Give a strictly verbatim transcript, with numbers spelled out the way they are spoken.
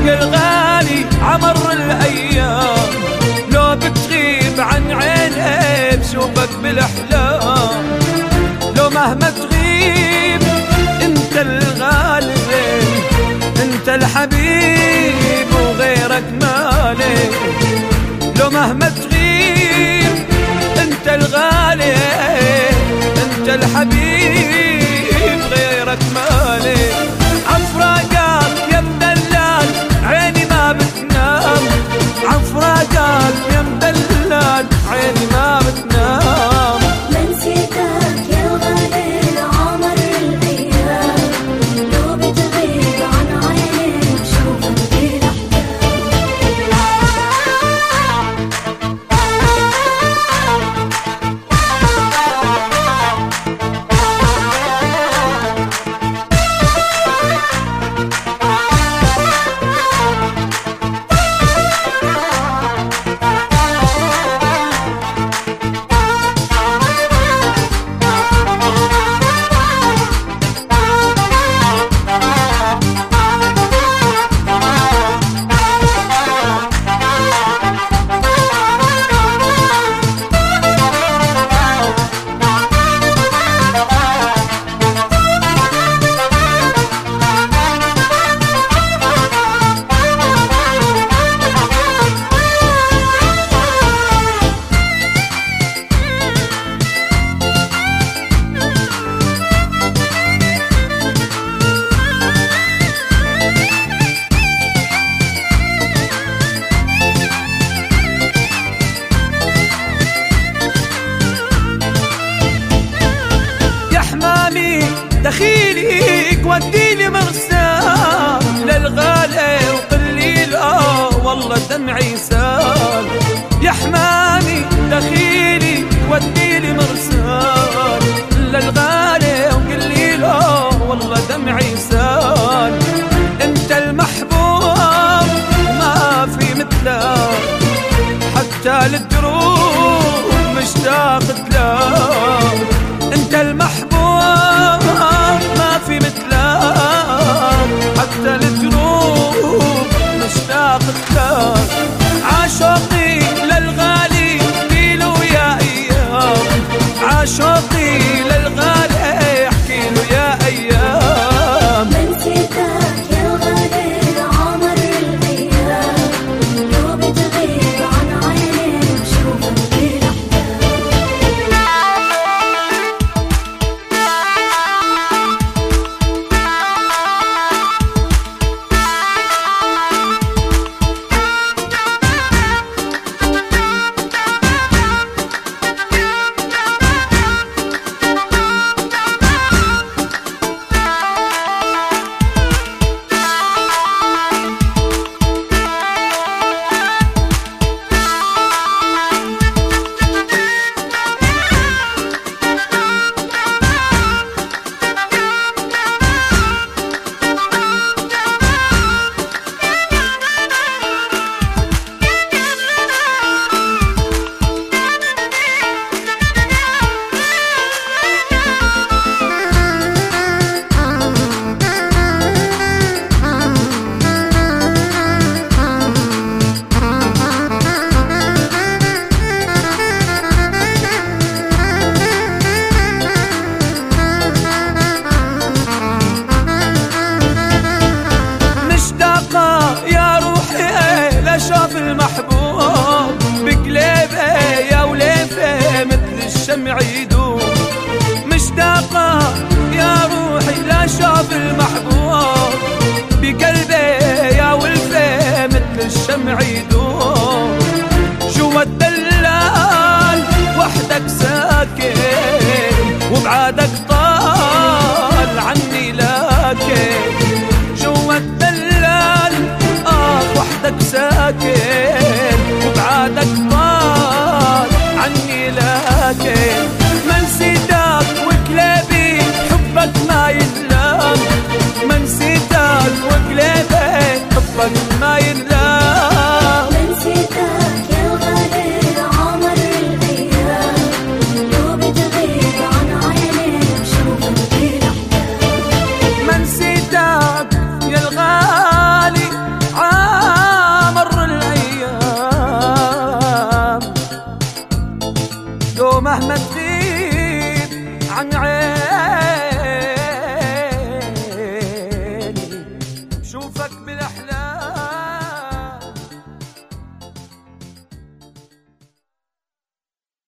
يا الغالي عمر الأيام، لو بتغيب عن عيني بشوفك بالأحلام. لو مهما تغيب انت الغالي، انت الحبيب وغيرك مالي. لو مهما تغيب انت الغالي، انت الحبيب غيرك مالي. عفراقك يا مدلال عيني ما بتنام، عفراقك يا مدلال عيني ما بتنام. منسيتك يا الغالي عمر الأيام، لو بتغيب عن عيني بشوفك بالأحلام. دخيلك وديني مرسال للغالي وقليل اه والله دمعي سال. يا حمامي دخيلي وديني مرسال للغالي وقليل اه والله دمعي سال. انت المحبوب ما في مثلك، حتى للدروب مشتاقت لك. انت المحبوب ما في مثلك، حتى للجروب مشتاقت لك. عاشقي للغالي احكيله يا ايام، عاشقي للغالي احكيله يا ايام. منسيتك يا الغالي عمر الأيام، لو بتغيب عن عيني بشوفك بالأحلام. شاف المحبوب بقلبه يا وليفه مثل الشمع يدوب. مشتاقة يا روحي لا شاف المحبوب بقلبه يا ولفه مثل الشمع يدوب. جوا الدلال وحدك ساكن وبعادك طال عني لكن. جوا الدلال آه وحدك ساكن وبعادك طال عني لكن. ما نسيتك وقلبي حبك ما ينلام، ما نسيتك وقلبي حبك ما ينلام. مهما تغيب عن عين